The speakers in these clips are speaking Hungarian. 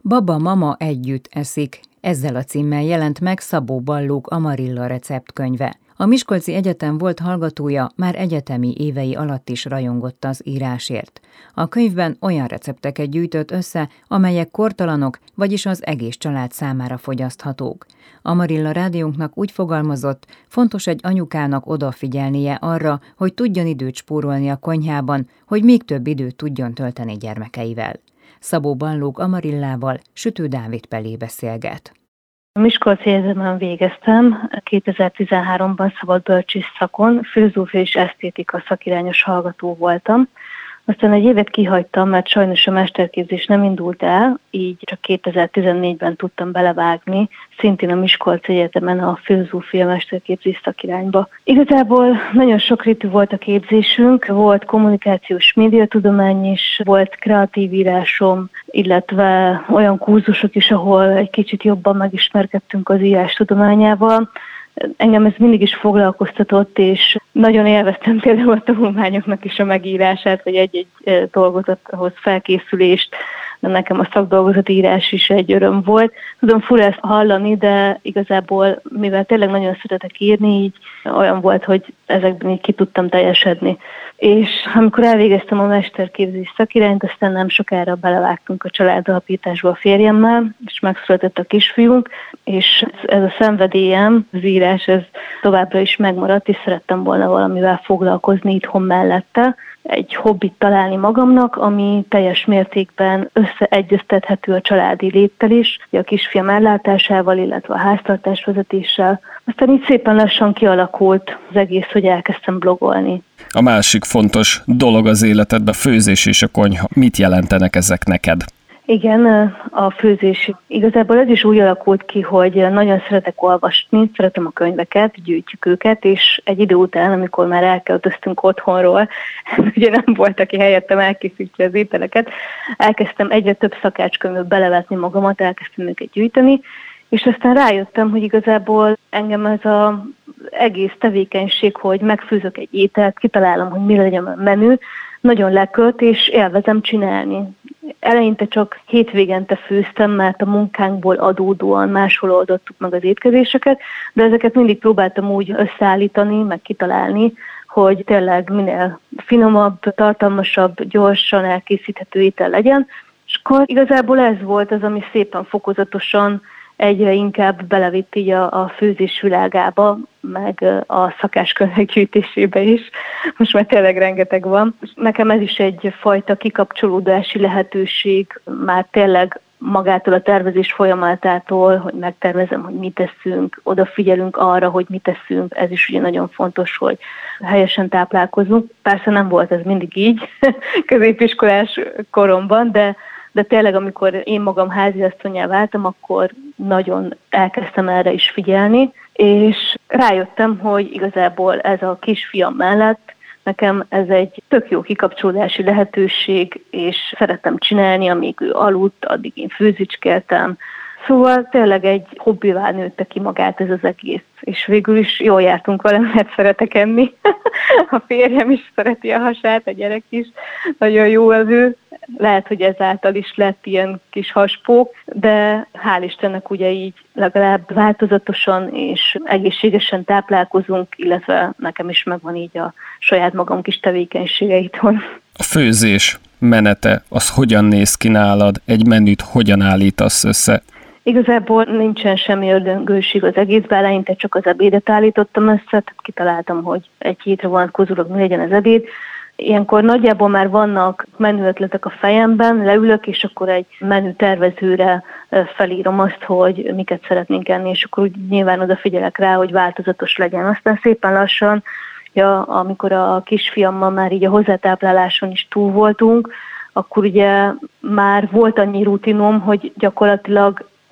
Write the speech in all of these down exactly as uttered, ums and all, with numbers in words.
Baba, mama együtt eszik. Ezzel a címmel jelent meg Szabó Ballók Amarilla receptkönyve. A Miskolci Egyetem volt hallgatója, már egyetemi évei alatt is rajongott az írásért. A könyvben olyan recepteket gyűjtött össze, amelyek kortalanok, vagyis az egész család számára fogyaszthatók. Amarilla rádiónknak úgy fogalmazott, fontos egy anyukának odafigyelnie arra, hogy tudjon időt spórolni a konyhában, hogy még több időt tudjon tölteni gyermekeivel. Szabó Ballók Amarillával Sütő Dávid Pelé beszélget. A Miskolci Egyetemen végeztem, kétezer-tizenháromban szabad bölcsész szakon, filozófia és esztétika szakirányos hallgató voltam. Aztán egy évet kihagytam, mert sajnos a mesterképzés nem indult el, így csak kétezer-tizennégyben tudtam belevágni, szintén a Miskolci Egyetemen a filozófia mesterképzés szakirányba. Igazából nagyon sokrétű volt a képzésünk, volt kommunikációs médiatudomány is, volt kreatív írásom, illetve olyan kurzusok is, ahol egy kicsit jobban megismerkedtünk az írás tudományával. Engem ez mindig is foglalkoztatott, és nagyon élveztem például a tanulmányoknak is a megírását, vagy egy-egy dolgozathoz felkészülést, de nekem a szakdolgozatírás is egy öröm volt. Tudom, fura ezt hallani, de igazából, mivel tényleg nagyon szeretek írni, így olyan volt, hogy ezekben így ki tudtam teljesedni. És amikor elvégeztem a mesterképzés szakirányt, aztán nem sokára belevágtunk a családalapításba a férjemmel, és megszületett a kisfiunk, és ez a szenvedélyem, az írás, ez továbbra is megmaradt, és szerettem volna valamivel foglalkozni itthon mellette, egy hobbit találni magamnak, ami teljes mértékben összeegyeztethető a családi léttel is, a kisfiam ellátásával, illetve a háztartásvezetéssel. Aztán így szépen lassan kialakult az egész, hogy elkezdtem blogolni. A másik fontos dolog az életedben, a főzés és a konyha. Mit jelentenek ezek neked? Igen, a főzés. Igazából ez is úgy alakult ki, hogy nagyon szeretek olvasni, szeretem a könyveket, gyűjtjük őket, és egy idő után, amikor már elköltöztünk otthonról, ugye nem volt, aki helyettem elkészítse az ételeket, elkezdtem egyre több szakácskönyvbe belevetni magamat, elkezdtem őket gyűjteni, és aztán rájöttem, hogy igazából engem ez az egész tevékenység, hogy megfőzök egy ételt, kitalálom, hogy mi legyen a menü, nagyon lekölt, és élvezem csinálni. Eleinte csak hétvégente főztem, mert a munkánkból adódóan máshol oldottuk meg az étkezéseket, de ezeket mindig próbáltam úgy összeállítani, meg kitalálni, hogy tényleg minél finomabb, tartalmasabb, gyorsan elkészíthető étel legyen. És akkor igazából ez volt az, ami szépen fokozatosan egyre inkább belevitt így a, a főzés világába, meg a szakáskönyvek gyűjtésébe is. Most már tényleg rengeteg van. Nekem ez is egyfajta kikapcsolódási lehetőség, már tényleg magától a tervezés folyamatától, hogy megtervezem, hogy mit teszünk, odafigyelünk arra, hogy mit teszünk. Ez is ugye nagyon fontos, hogy helyesen táplálkozunk. Persze nem volt ez mindig így középiskolás koromban, de de tényleg, amikor én magam háziasszonnyá váltam, akkor nagyon elkezdtem erre is figyelni, és rájöttem, hogy igazából ez a kisfiam mellett nekem ez egy tök jó kikapcsolódási lehetőség, és szerettem csinálni, amíg ő aludt, addig én főzicskéltem. Szóval tényleg egy hobbivá nőtte ki magát ez az egész, és végül is jól jártunk vele, mert szeretek enni. A férjem is szereti a hasát, a gyerek is, nagyon jó az ő. Lehet, hogy ezáltal is lett ilyen kis haspó, de hál' Istennek ugye így legalább változatosan és egészségesen táplálkozunk, illetve nekem is megvan így a saját magam kis tevékenysége itthon. A főzés menete, az hogyan néz ki nálad? Egy menüt hogyan állítasz össze? Igazából nincsen semmi ördöngőség az egészben, eleinte csak az ebédet állítottam össze, tehát kitaláltam, hogy egy hétre vonatkozólag mi legyen az ebéd. Ilyenkor nagyjából már vannak menüötletek a fejemben, leülök, és akkor egy menü tervezőre felírom azt, hogy miket szeretnénk enni, és akkor úgy nyilván odafigyelek rá, hogy változatos legyen. Aztán szépen lassan, ja, amikor a kisfiammal már így a hozzátápláláson is túl voltunk, akkor ugye már volt annyi rutinom, hogy gyakorlatilag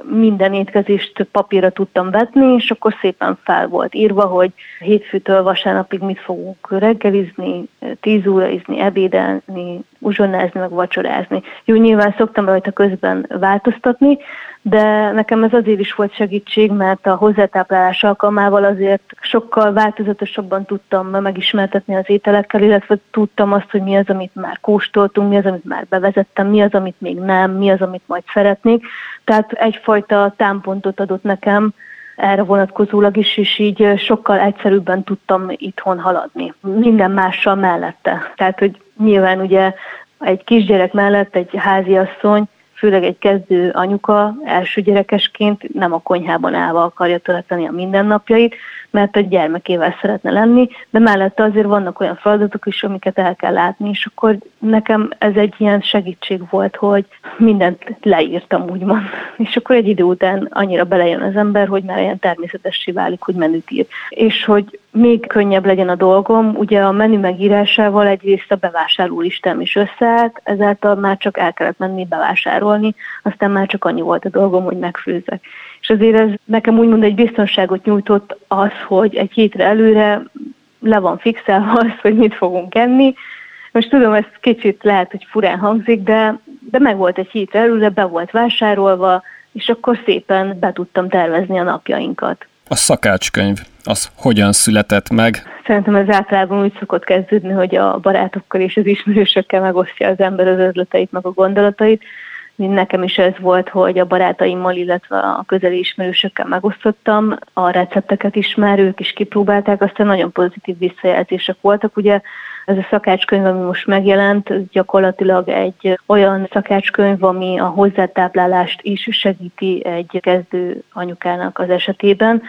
minden étkezést papírra tudtam vetni, és akkor szépen fel volt írva, hogy hétfőtől vasárnapig mit fogunk reggelizni, tíz óraizni, ebédelni, uzsonnázni, meg vacsorázni. Jó, nyilván szoktam rajta közben változtatni, de nekem ez azért is volt segítség, mert a hozzátáplálás alkalmával azért sokkal változatosabban tudtam megismertetni az ételekkel, illetve tudtam azt, hogy mi az, amit már kóstoltunk, mi az, amit már bevezettem, mi az, amit még nem, mi az, amit majd szeretnék. Tehát egyfajta támpontot adott nekem erre vonatkozólag is, és így sokkal egyszerűbben tudtam itthon haladni. Minden mással mellette. Tehát, hogy nyilván ugye egy kisgyerek mellett egy háziasszony, főleg egy kezdő anyuka első gyerekesként nem a konyhában állva akarja tölteni a mindennapjait, mert a gyermekével szeretne lenni, de mellette azért vannak olyan feladatok is, amiket el kell látni, és akkor nekem ez egy ilyen segítség volt, hogy mindent leírtam, úgymond. És akkor egy idő után annyira belejön az ember, hogy már ilyen természetessé válik, hogy menüt ír. És hogy még könnyebb legyen a dolgom, ugye a menü megírásával egyrészt a bevásárlólistám is összeállt, ezáltal már csak el kellett menni bevásárolni, aztán már csak annyi volt a dolgom, hogy megfőzzek. És azért ez nekem úgymond egy biztonságot nyújtott az, hogy egy hétre előre le van fixelve az, hogy mit fogunk enni. Most tudom, ez kicsit lehet, hogy furán hangzik, de, de meg volt egy hétre előre, be volt vásárolva, és akkor szépen be tudtam tervezni a napjainkat. A szakácskönyv, az hogyan született meg? Szerintem ez általában úgy szokott kezdődni, hogy a barátokkal és az ismerősökkel megosztja az ember az ötleteit, meg a gondolatait. Nekem is ez volt, hogy a barátaimmal, illetve a közeli ismerősökkel megosztottam, a recepteket is már ők is kipróbálták, aztán nagyon pozitív visszajelzések voltak. Ugye ez a szakácskönyv, ami most megjelent, gyakorlatilag egy olyan szakácskönyv, ami a hozzátáplálást is segíti egy kezdő anyukának az esetében.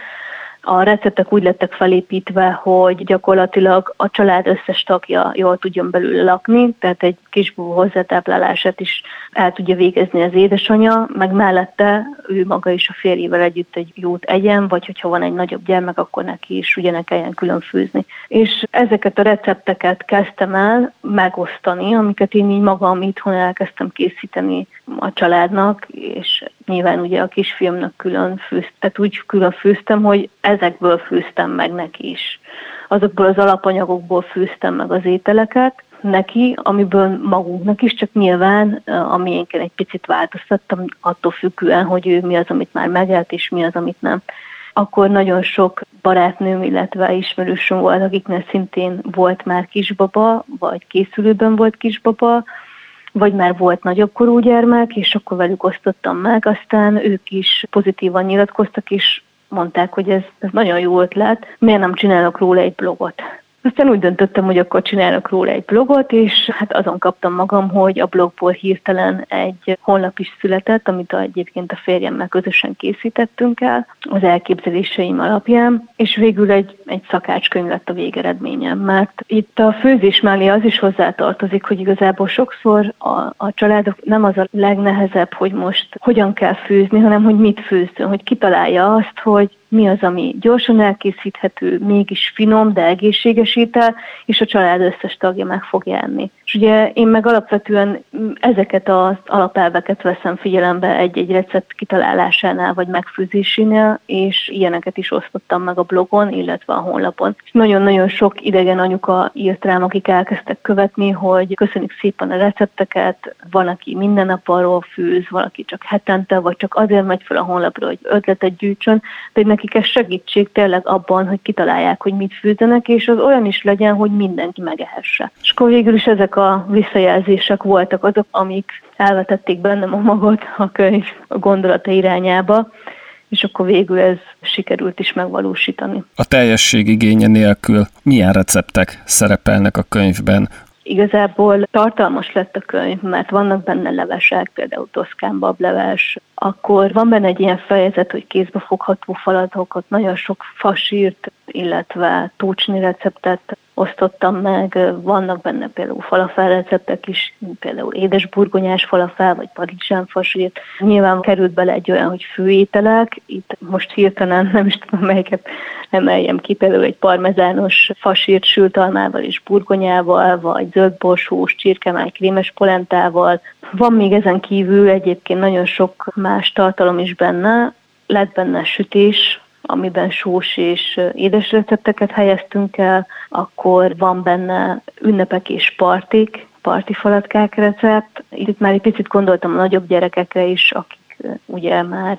A receptek úgy lettek felépítve, hogy gyakorlatilag a család összes tagja jól tudjon belőle lakni, tehát egy kisbúvó hozzátáplálását is el tudja végezni az édesanyja, meg mellette ő maga is a férjével együtt egy jót egyen, vagy hogyha van egy nagyobb gyermek, akkor neki is ugye ne kelljen külön főzni. És ezeket a recepteket kezdtem el megosztani, amiket én így magam itthon elkezdtem készíteni a családnak, és nyilván ugye a kisfiamnak külön főztem, tehát úgy külön főztem, hogy ezekből főztem meg neki is. Azokból az alapanyagokból főztem meg az ételeket neki, amiből magunknak is, csak nyilván a miénken egy picit változtattam, attól függően, hogy ő mi az, amit már megelt, és mi az, amit nem. Akkor nagyon sok barátnőm, illetve ismerősöm volt, akiknek szintén volt már kisbaba, vagy készülőben volt kisbaba, vagy már volt nagyobb korú gyermek, és akkor velük osztottam meg, aztán ők is pozitívan nyilatkoztak, és mondták, hogy ez, ez nagyon jó ötlet, miért nem csinálok róla egy blogot. Aztán úgy döntöttem, hogy akkor csinálok róla egy blogot, és hát azon kaptam magam, hogy a blogból hirtelen egy honlap is született, amit egyébként a férjemmel közösen készítettünk el az elképzeléseim alapján, és végül egy, egy szakácskönyv lett a végeredményem, mert itt a főzés mellé az is hozzátartozik, hogy igazából sokszor a, a családok nem az a legnehezebb, hogy most hogyan kell főzni, hanem hogy mit főzzön, hogy kitalálja azt, hogy mi az, ami gyorsan elkészíthető, mégis finom, de egészséges étel, és a család összes tagja meg fogja enni. És ugye én meg alapvetően ezeket az alapelveket veszem figyelembe egy-egy recept kitalálásánál, vagy megfőzésénél, és ilyeneket is osztottam meg a blogon, illetve a honlapon. És nagyon-nagyon sok idegen anyuka írt rám, akik elkezdtek követni, hogy köszönjük szépen a recepteket, van, aki minden nap arról főz, valaki csak hetente, vagy csak azért megy fel a honlapra, hogy ötletet gyűjtsön, de nekik ez segítség tényleg abban, hogy kitalálják, hogy mit főzzenek, és az olyan is legyen, hogy mindenki megehesse. És akkor végül is ezek a visszajelzések voltak azok, amik elvetették bennem a magot a könyv a gondolata irányába, és akkor végül ez sikerült is megvalósítani. A teljesség igénye nélkül milyen receptek szerepelnek a könyvben? Igazából tartalmas lett a könyv, mert vannak benne levesek, például toszkán bableves, akkor van benne egy ilyen fejezet, hogy kézbefogható falatokat, nagyon sok fasírt, illetve tócsni receptet osztottam meg, vannak benne például falafel receptek is, például édesburgonyás falafel, vagy parizsánfasírt. Nyilván került bele egy olyan, hogy főételek, itt most hirtelen nem is tudom, melyiket emeljem ki, például egy parmezános fasírt sült almával és burgonyával, vagy zöldborsós csirkemáj krémes polentával. Van még ezen kívül egyébként nagyon sok más tartalom is benne, lett benne sütés, amiben sós és édes recepteket helyeztünk el, akkor van benne ünnepek és partik, partifalatkák recept. Itt már egy picit gondoltam a nagyobb gyerekekre is, akik ugye már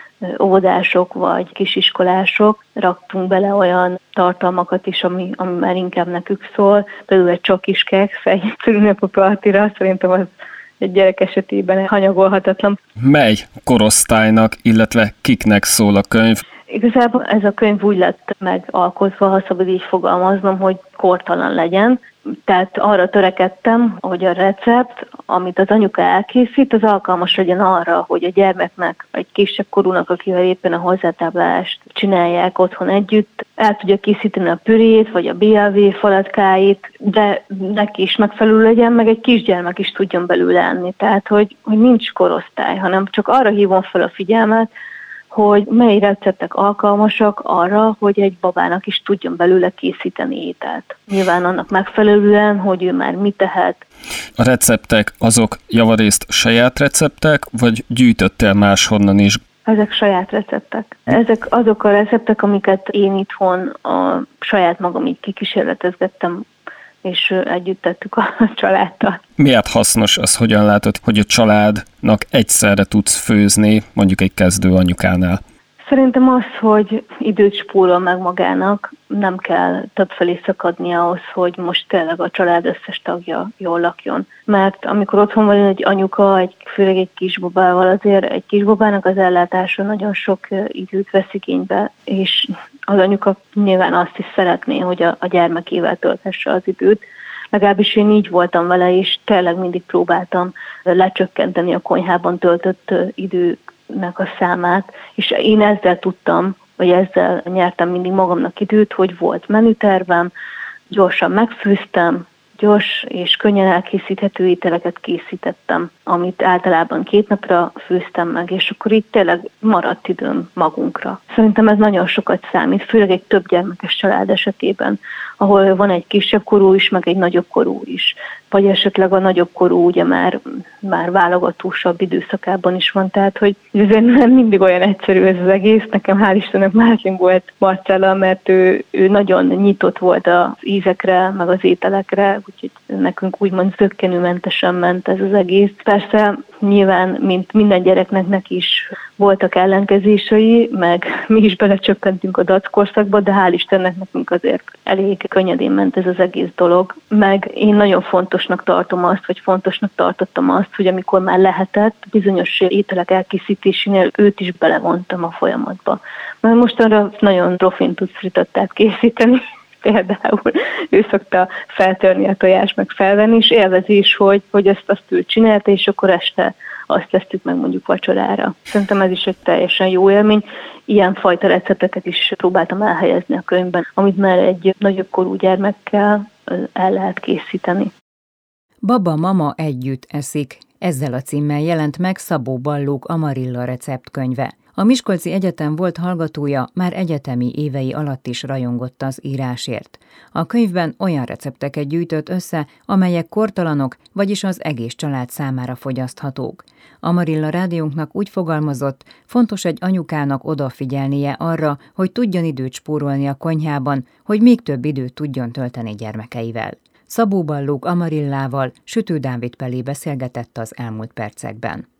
óvodások vagy kisiskolások, raktunk bele olyan tartalmakat is, ami, ami már inkább nekük szól. Például egy csokis keksz egy ünnepi partira, szerintem az egy gyerek esetében hanyagolhatatlan. Mely korosztálynak, illetve kiknek szól a könyv? Igazából ez a könyv úgy lett megalkotva, ha szabad így fogalmaznom, hogy kortalan legyen. Tehát arra törekedtem, hogy a recept, amit az anyuka elkészít, az alkalmas legyen arra, hogy a gyermeknek, egy kisebb korúnak, akivel éppen a hozzátáplálást csinálják otthon együtt, el tudja készíteni a pürét, vagy a bé el vé falatkáit, de neki is megfelelő legyen, meg egy kisgyermek is tudjon belőle enni. Tehát, hogy, hogy nincs korosztály, hanem csak arra hívom fel a figyelmet, hogy mely receptek alkalmasak arra, hogy egy babának is tudjon belőle készíteni ételt. Nyilván annak megfelelően, hogy ő már mit tehet. A receptek azok javarészt saját receptek, vagy gyűjtöttél máshonnan is? Ezek saját receptek. Ezek azok a receptek, amiket én itthon a saját magam így kikísérletezgettem, és együtt tettük a családdal. Miért hasznos az, hogyan látod, hogy a családnak egyszerre tudsz főzni, mondjuk egy kezdő anyukánál? Szerintem az, hogy időt spórol meg magának, nem kell többfelé szakadni ahhoz, hogy most tényleg a család összes tagja jól lakjon. Mert amikor otthon van egy anyuka, egy, főleg egy kisbabával, azért egy kisbabának az ellátása nagyon sok időt vesz igénybe, és az anyuka nyilván azt is szeretné, hogy a, a gyermekével tölthesse az időt. Legalábbis én így voltam vele, és tényleg mindig próbáltam lecsökkenteni a konyhában töltött időnek a számát, és én ezzel tudtam, vagy ezzel nyertem mindig magamnak időt, hogy volt menütervem, gyorsan megfőztem, gyors és könnyen elkészíthető ételeket készítettem, amit általában két napra főztem meg, és akkor így tényleg maradt időm magunkra. Szerintem ez nagyon sokat számít, főleg egy több gyermekes család esetében, ahol van egy kisebb korú is, meg egy nagyobb korú is. Vagy esetleg a nagyobb korú ugye már, már válogatósabb időszakában is van, tehát hogy azért nem mindig olyan egyszerű ez az egész. Nekem hál' Istennek Mártin volt Marcella, mert ő, ő nagyon nyitott volt az ízekre, meg az ételekre, úgyhogy nekünk úgymond zökkenőmentesen ment ez az egész. Persze nyilván, mint minden gyereknek, neki is voltak ellenkezései, meg mi is belecsökkentünk a dac korszakba, de hál' Istennek nekünk azért elég könnyedén ment ez az egész dolog. Meg én nagyon fontosnak tartom azt, vagy fontosnak tartottam azt, hogy amikor már lehetett, bizonyos ételek elkészítésénél őt is belevontam a folyamatba. Mert mostanra nagyon profin tudsz fritettát készíteni, például ő szokta feltörni a tojást, meg felvenni, és élvezi is, hogy, hogy ezt azt ő csinálta, és akkor este azt tesztük meg mondjuk vacsorára. Szerintem ez is egy teljesen jó élmény. Ilyenfajta recepteket is próbáltam elhelyezni a könyvben, amit már egy nagyobb korú gyermekkel el lehet készíteni. Baba, mama együtt eszik. Ezzel a címmel jelent meg Szabó Ballók Amarilla receptkönyve. A Miskolci Egyetem volt hallgatója, már egyetemi évei alatt is rajongott az írásért. A könyvben olyan recepteket gyűjtött össze, amelyek kortalanok, vagyis az egész család számára fogyaszthatók. Amarilla rádiónknak úgy fogalmazott, fontos egy anyukának odafigyelnie arra, hogy tudjon időt spórolni a konyhában, hogy még több időt tudjon tölteni gyermekeivel. Szabó Ballók Amarillával Sütő Dávid Pelé beszélgetett az elmúlt percekben.